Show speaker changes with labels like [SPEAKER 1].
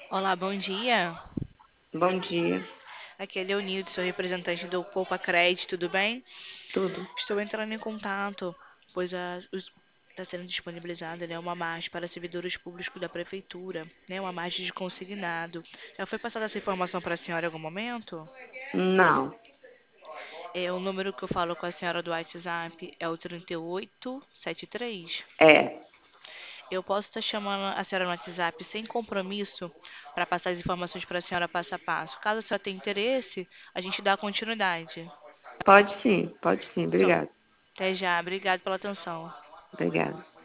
[SPEAKER 1] Olá, bom dia.
[SPEAKER 2] Bom dia,
[SPEAKER 1] Aqui é Leonildo, sou representante do Poupa Crédito, tudo bem?
[SPEAKER 2] tudo.
[SPEAKER 1] Estou entrando em contato, pois está sendo disponibilizada, né, uma margem para servidores públicos da prefeitura, né, uma margem de consignado. Já foi passada essa informação para a senhora em algum momento?
[SPEAKER 2] Não,
[SPEAKER 1] O número que eu falo com a senhora do WhatsApp é o 3873.
[SPEAKER 2] é,
[SPEAKER 1] Eu posso estar chamando a senhora no WhatsApp sem compromisso para passar as informações para a senhora passo a passo. Caso a senhora tenha interesse, a gente dá continuidade.
[SPEAKER 2] pode sim,
[SPEAKER 1] Então,
[SPEAKER 2] obrigado,
[SPEAKER 1] até já. Obrigado pela atenção.
[SPEAKER 2] obrigado.